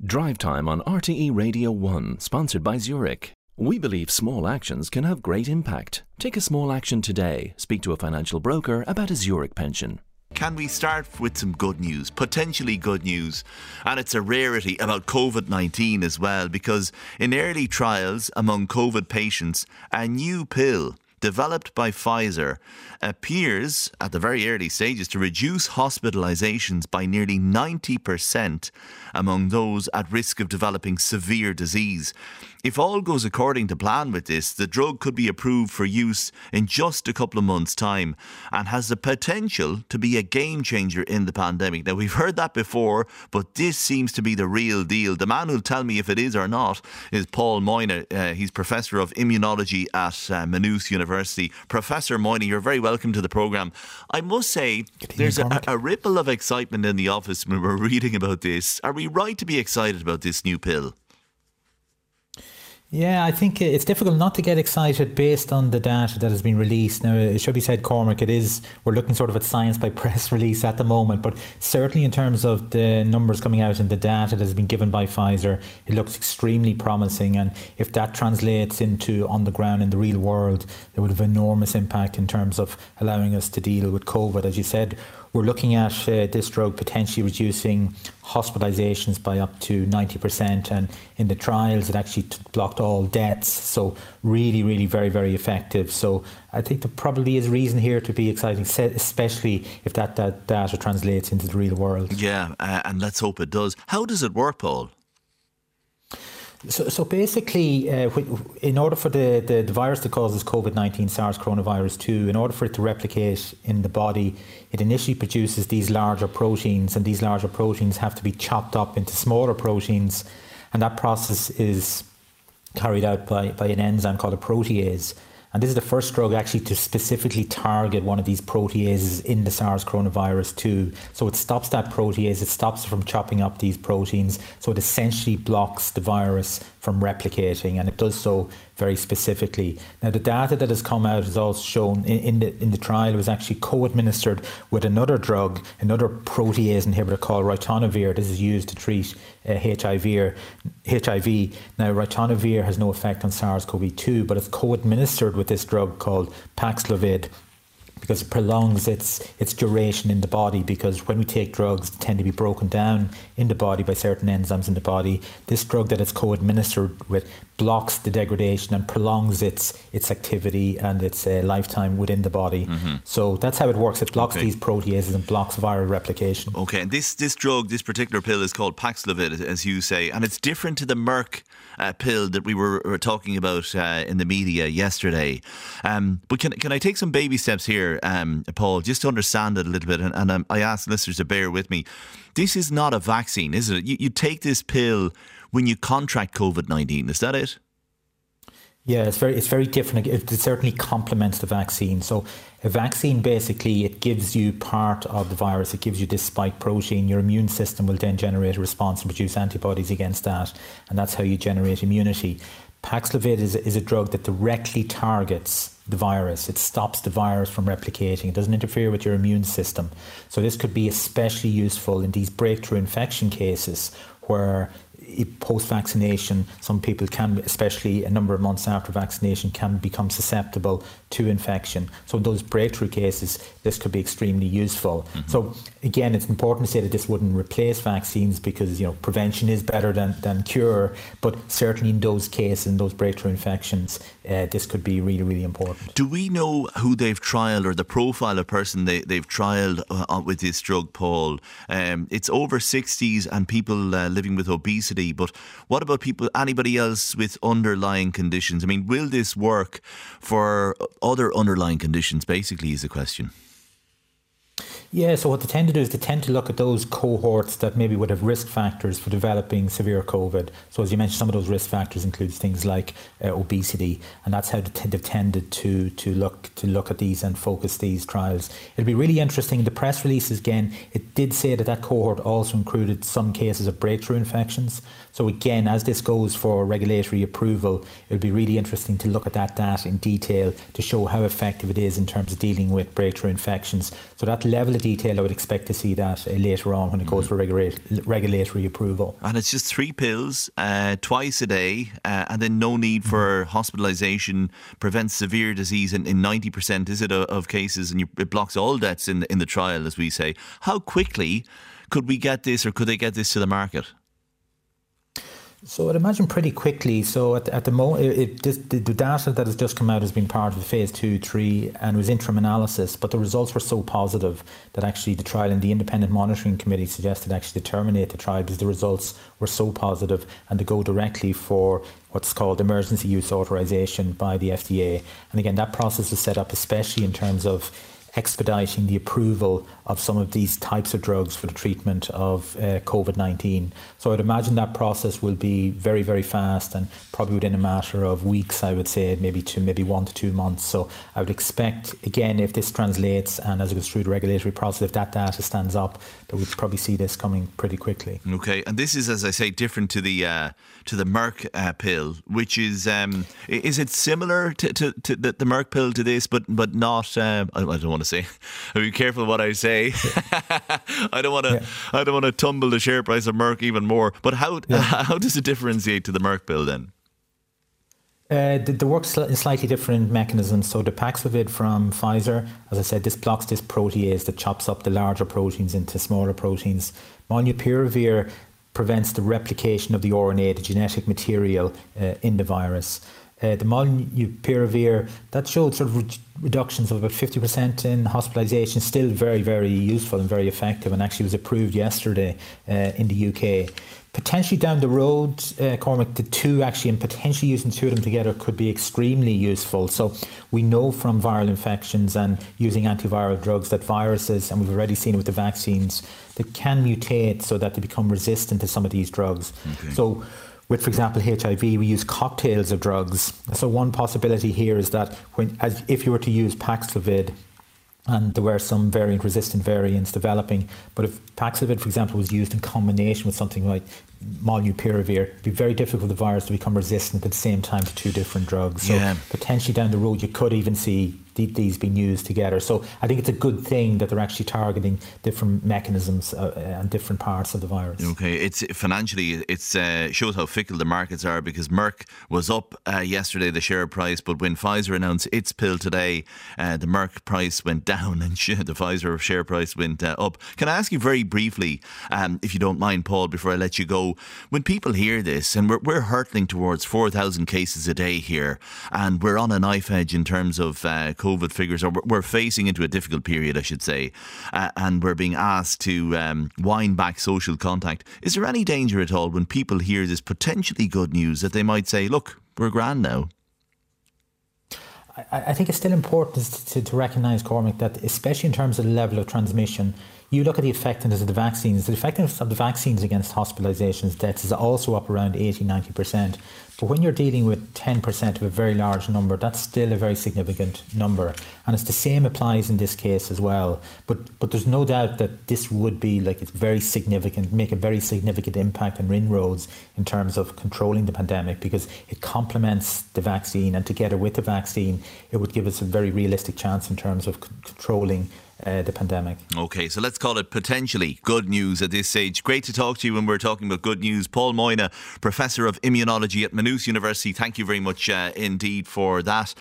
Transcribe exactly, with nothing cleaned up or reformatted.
Drive Time on R T E Radio one, sponsored by Zurich. We believe small actions can have great impact. Take a small action today. Speak to a financial broker about a Zurich pension. Can we start with some good news, potentially good news? And it's a rarity about COVID nineteen as well, because in early trials among COVID patients, a new pill developed by Pfizer appears at the very early stages to reduce hospitalizations by nearly ninety percent among those at risk of developing severe disease. If all goes according to plan with this, the drug could be approved for use in just a couple of months' time and has the potential to be a game changer in the pandemic. Now, we've heard that before, but this seems to be the real deal. The man who'll tell me if it is or not is Paul Moynagh. Uh, he's Professor of Immunology at uh, Maynooth University. Professor Moynagh, you're very welcome to the programme. I must say, there's a, a ripple of excitement in the office when we're reading about this. Are we right to be excited about this new pill? Yeah, I think it's difficult not to get excited based on the data that has been released. Now, it should be said, Cormac, it is, we're looking sort of at science by press release at the moment, but certainly in terms of the numbers coming out and the data that has been given by Pfizer, it looks extremely promising. And if that translates into on the ground in the real world, it would have enormous impact in terms of allowing us to deal with COVID. As you said, we're looking at uh, this drug potentially reducing hospitalizations by up to ninety percent, and in the trials it actually t- blocked all deaths, so really really very very effective. So I think there probably is reason here to be exciting, especially if that, that data translates into the real world. Yeah, uh, and let's hope it does. How does it work, Paul? So, so basically, uh, in order for the, the, the virus that causes COVID nineteen, SARS coronavirus two, in order for it to replicate in the body, it initially produces these larger proteins, and these larger proteins have to be chopped up into smaller proteins, and that process is carried out by, by an enzyme called a protease. And this is the first drug actually to specifically target one of these proteases in the SARS coronavirus two. So it stops that protease, it stops it from chopping up these proteins. So it essentially blocks the virus from replicating, and it does so very specifically. Now, the data that has come out has also shown in, in the in the trial was actually co-administered with another drug, another protease inhibitor called ritonavir. This is used to treat uh, H I V. H I V. Now, ritonavir has no effect on SARS-C o V two, but it's co-administered with this drug called Paxlovid, because it prolongs its its duration in the body, because when we take drugs, they tend to be broken down in the body by certain enzymes in the body. This drug that it's co-administered with blocks the degradation and prolongs its its activity and its uh, lifetime within the body. Mm-hmm. So that's how it works. It blocks okay. these proteases and blocks viral replication. Okay, and this, this drug, this particular pill is called Paxlovid, as you say, and it's different to the Merck uh, pill that we were, were talking about uh, in the media yesterday. Um, but can, can I take some baby steps here, um, Paul, just to understand it a little bit, and, and um, I ask listeners to bear with me. This is not a vaccine, is it? You, you take this pill when you contract COVID nineteen, is that it? Yeah, it's very it's very different. It, it certainly complements the vaccine. So a vaccine, basically, it gives you part of the virus. It gives you this spike protein. Your immune system will then generate a response and produce antibodies against that. And that's how you generate immunity. Paxlovid is, is a drug that directly targets the virus. It stops the virus from replicating. It doesn't interfere with your immune system. So this could be especially useful in these breakthrough infection cases where post-vaccination, some people can, especially a number of months after vaccination, can become susceptible to infection. So in those breakthrough cases, this could be extremely useful. Mm-hmm. So again, it's important to say that this wouldn't replace vaccines, because, you know, prevention is better than, than cure, but certainly in those cases, in those breakthrough infections, uh, this could be really, really important. Do we know who they've trialled, or the profile of person they, they've trialled uh, with this drug, Paul? Um, it's over sixties and people uh, living with obesity, but what about people, anybody else with underlying conditions? I mean, will this work for other underlying conditions, basically, is the question. Yeah, so what they tend to do is they tend to look at those cohorts that maybe would have risk factors for developing severe COVID. So as you mentioned, some of those risk factors include things like uh, obesity, and that's how they've tended to to look to look at these and focus these trials. It'll be really interesting. The press releases, again, it did say that that cohort also included some cases of breakthrough infections. So again, as this goes for regulatory approval, it'll be really interesting to look at that data in detail to show how effective it is in terms of dealing with breakthrough infections. So that level of detail, I would expect to see that uh, later on when it goes for regula- regulatory approval. And it's just three pills uh, twice a day, uh, and then no need for hospitalisation, prevents severe disease in, in ninety percent, is it, of, of cases, and you, it blocks all deaths in the, in the trial, as we say. How quickly could we get this, or could they get this to the market? So I'd imagine pretty quickly. So at, at the moment, the, the data that has just come out has been part of the phase two, three, and was interim analysis. But the results were so positive that actually the trial and the independent monitoring committee suggested actually to terminate the trial because the results were so positive and to go directly for what's called emergency use authorization by the F D A. And again, that process is set up especially in terms of expediting the approval of some of these types of drugs for the treatment of uh, COVID nineteen. So I'd imagine that process will be very, very fast and probably within a matter of weeks, I would say, maybe to maybe one to two months. So I would expect, again, if this translates and as it goes through the regulatory process, if that data stands up, that we'd probably see this coming pretty quickly. Okay, and this is, as I say, different to the uh, to the Merck uh, pill, which is, um, is it similar to, to, to the, the Merck pill to this, but but not, um, I, I don't want to say, I'll be careful what I say. I don't want to yeah. I don't want to tumble the share price of Merck even more. But how yeah. how does it differentiate to the Merck pill then? Uh, the, the works in slightly different mechanisms. So the Paxlovid from Pfizer, as I said, this blocks this protease that chops up the larger proteins into smaller proteins. Molnupiravir prevents the replication of the R N A, the genetic material uh, in the virus. Uh, the molnupiravir, that showed sort of re- reductions of about fifty percent in hospitalisation, still very, very useful and very effective, and actually was approved yesterday uh, in the U K. Potentially down the road, uh, Cormac, the two actually, and potentially using two of them together could be extremely useful. So we know from viral infections and using antiviral drugs that viruses, and we've already seen it with the vaccines, that can mutate so that they become resistant to some of these drugs. Okay. So with, for example, H I V, we use cocktails of drugs. So one possibility here is that when, as if you were to use Paxlovid, and there were some variant-resistant variants developing, but if Paxlovid, for example, was used in combination with something like molnupiravir, it'd be very difficult for the virus to become resistant at the same time to two different drugs. So yeah. potentially down the road, you could even see these being used together. So I think it's a good thing that they're actually targeting different mechanisms uh, and different parts of the virus. Okay, it's financially, it uh, shows how fickle the markets are, because Merck was up uh, yesterday, the share price, but when Pfizer announced its pill today, uh, the Merck price went down and the Pfizer share price went uh, up. Can I ask you very briefly, um, if you don't mind, Paul, before I let you go, when people hear this, and we're, we're hurtling towards four thousand cases a day here, and we're on a knife edge in terms of uh, COVID figures, or we're facing into a difficult period, I should say, uh, and we're being asked to um, wind back social contact. Is there any danger at all when people hear this potentially good news that they might say, look, we're grand now? I, I think it's still important to, to recognise, Cormac, that especially in terms of the level of transmission, you look at the effectiveness of the vaccines. The effectiveness of the vaccines against hospitalisations, deaths is also up around eighty to ninety percent. But when you're dealing with ten percent of a very large number, that's still a very significant number. And it's the same applies in this case as well. But but there's no doubt that this would be like it's very significant, make a very significant impact and inroads in terms of controlling the pandemic, because it complements the vaccine, and together with the vaccine, it would give us a very realistic chance in terms of c- controlling Uh, the pandemic. Okay, so let's call it potentially good news at this stage. Great to talk to you when we're talking about good news. Paul Moyna, Professor of Immunology at Maynooth University, thank you very much uh, indeed for that.